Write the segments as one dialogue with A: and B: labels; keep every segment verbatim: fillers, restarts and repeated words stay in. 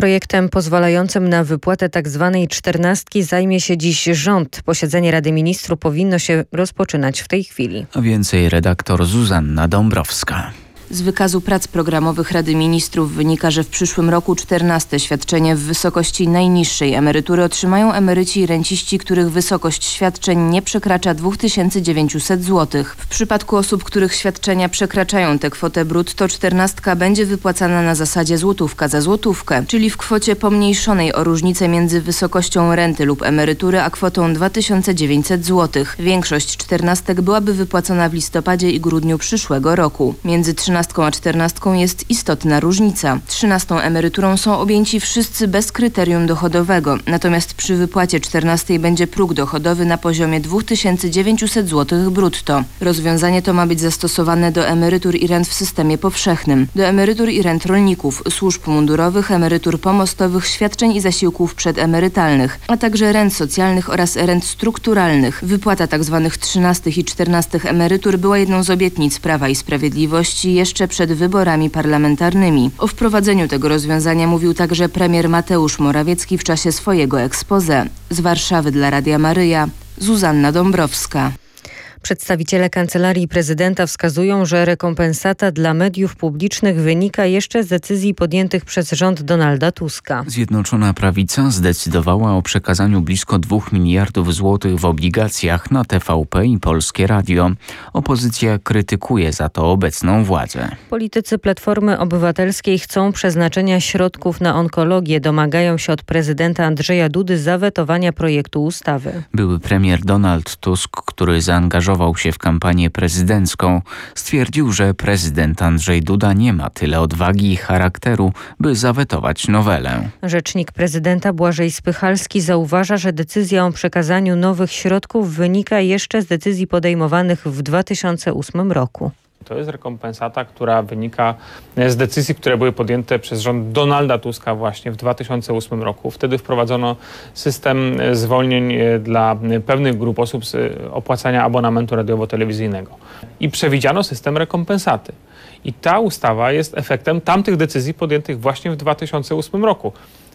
A: Projektem pozwalającym na wypłatę tzw. czternastki zajmie się dziś rząd. Posiedzenie Rady Ministrów powinno się rozpoczynać w tej chwili.
B: A więcej redaktor Zuzanna Dąbrowska.
C: Z wykazu prac programowych Rady Ministrów wynika, że w przyszłym roku czternaste świadczenie w wysokości najniższej emerytury otrzymają emeryci i renciści, których wysokość świadczeń nie przekracza dwa tysiące dziewięćset złotych. W przypadku osób, których świadczenia przekraczają tę kwotę brutto, czternastka będzie wypłacana na zasadzie złotówka za złotówkę, czyli w kwocie pomniejszonej o różnicę między wysokością renty lub emerytury a kwotą dwa tysiące dziewięćset złotych. Większość czternastek byłaby wypłacona w listopadzie i grudniu przyszłego roku. Między trzynastką a czternastką jest istotna różnica. Trzynastą emeryturą są objęci wszyscy bez kryterium dochodowego, natomiast przy wypłacie czternastej będzie próg dochodowy na poziomie dwa tysiące dziewięćset złotych brutto. Rozwiązanie to ma być zastosowane do emerytur i rent w systemie powszechnym, do emerytur i rent rolników, służb mundurowych, emerytur pomostowych, świadczeń i zasiłków przedemerytalnych, a także rent socjalnych oraz rent strukturalnych. Wypłata tzw. trzynastych i czternastych emerytur była jedną z obietnic Prawa i Sprawiedliwości jeszcze przed wyborami parlamentarnymi. O wprowadzeniu tego rozwiązania mówił także premier Mateusz Morawiecki w czasie swojego exposé. Z Warszawy dla Radia Maryja, Zuzanna Dąbrowska.
A: Przedstawiciele Kancelarii Prezydenta wskazują, że rekompensata dla mediów publicznych wynika jeszcze z decyzji podjętych przez rząd Donalda Tuska.
B: Zjednoczona Prawica zdecydowała o przekazaniu blisko dwóch miliardów złotych w obligacjach na T V P i Polskie Radio. Opozycja krytykuje za to obecną władzę.
A: Politycy Platformy Obywatelskiej chcą przeznaczenia środków na onkologię. Domagają się od prezydenta Andrzeja Dudy zawetowania projektu ustawy.
B: Były premier Donald Tusk, który zaangażował się w kampanię prezydencką, stwierdził, że prezydent Andrzej Duda nie ma tyle odwagi i charakteru, by zawetować nowelę.
A: Rzecznik prezydenta Błażej Spychalski zauważa, że decyzja o przekazaniu nowych środków wynika jeszcze z decyzji podejmowanych w dwa tysiące ósmym roku.
D: To jest rekompensata, która wynika z decyzji, które były podjęte przez rząd Donalda Tuska właśnie w dwa tysiące ósmym roku. Wtedy wprowadzono system zwolnień dla pewnych grup osób z opłacania abonamentu radiowo-telewizyjnego. I przewidziano system rekompensaty. I ta ustawa jest efektem tamtych decyzji podjętych właśnie w dwa tysiące ósmym roku.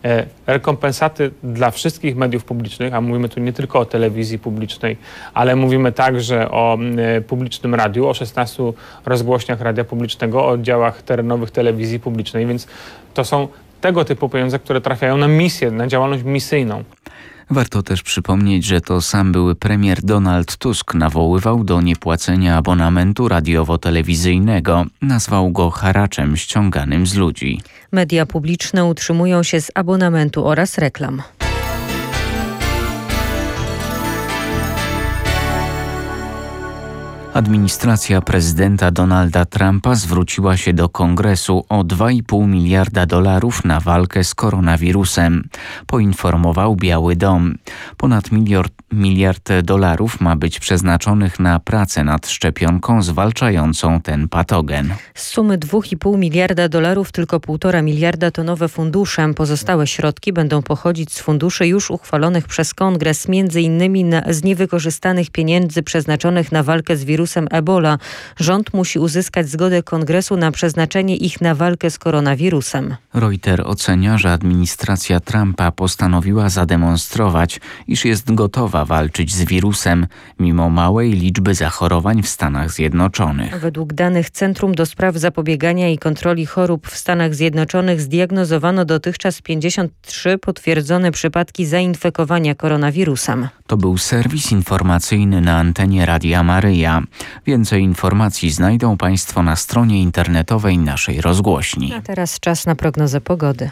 D: Rekompensaty dla wszystkich mediów publicznych, a mówimy tu nie tylko o telewizji publicznej, ale mówimy także o publicznym radiu, o szesnastu rozgłośniach radia publicznego, o oddziałach terenowych telewizji publicznej, więc to są tego typu pieniądze, które trafiają na misję, na działalność misyjną.
B: Warto też przypomnieć, że to sam były premier Donald Tusk nawoływał do niepłacenia abonamentu radiowo-telewizyjnego. Nazwał go haraczem ściąganym z ludzi.
A: Media publiczne utrzymują się z abonamentu oraz reklam.
B: Administracja prezydenta Donalda Trumpa zwróciła się do Kongresu o dwa i pół miliarda dolarów na walkę z koronawirusem, poinformował Biały Dom. Ponad miliard, miliard dolarów ma być przeznaczonych na pracę nad szczepionką zwalczającą ten patogen.
A: Z sumy dwa i pół miliarda dolarów tylko półtora miliarda to nowe fundusze. Pozostałe środki będą pochodzić z funduszy już uchwalonych przez Kongres, między innymi na, z niewykorzystanych pieniędzy przeznaczonych na walkę z wirusem Ebola. Rząd musi uzyskać zgodę Kongresu na przeznaczenie ich na walkę z koronawirusem.
B: Reuters ocenia, że administracja Trumpa postanowiła zademonstrować, iż jest gotowa walczyć z wirusem, mimo małej liczby zachorowań w Stanach Zjednoczonych.
A: Według danych Centrum do Spraw Zapobiegania i Kontroli Chorób w Stanach Zjednoczonych zdiagnozowano dotychczas pięćdziesiąt trzy potwierdzone przypadki zainfekowania koronawirusem.
B: To był serwis informacyjny na antenie Radia Maryja. Więcej informacji znajdą Państwo na stronie internetowej naszej rozgłośni.
A: A teraz czas na prognozę pogody.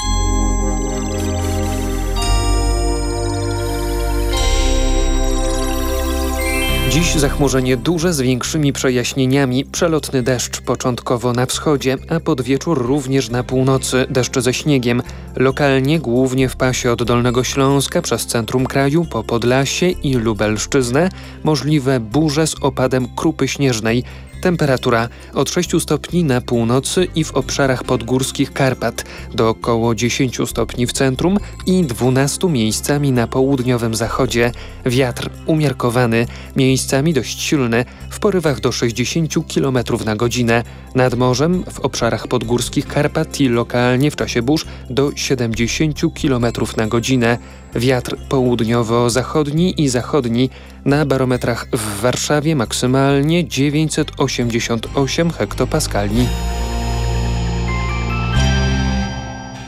E: Dziś zachmurzenie duże z większymi przejaśnieniami, przelotny deszcz początkowo na wschodzie, a pod wieczór również na północy deszcz ze śniegiem. Lokalnie głównie w pasie od Dolnego Śląska przez centrum kraju po Podlasie i Lubelszczyznę możliwe burze z opadem krupy śnieżnej. Temperatura od sześciu stopni na północy i w obszarach podgórskich Karpat do około dziesięciu stopni w centrum i dwunastu miejscami na południowym zachodzie. Wiatr umiarkowany, miejscami dość silny, w porywach do sześćdziesięciu kilometrów na godzinę. Nad morzem w obszarach podgórskich Karpat i lokalnie w czasie burz do siedemdziesięciu kilometrów na godzinę. Wiatr południowo-zachodni i zachodni, na barometrach w Warszawie maksymalnie dziewięćset osiemdziesiąt osiem hektopaskali.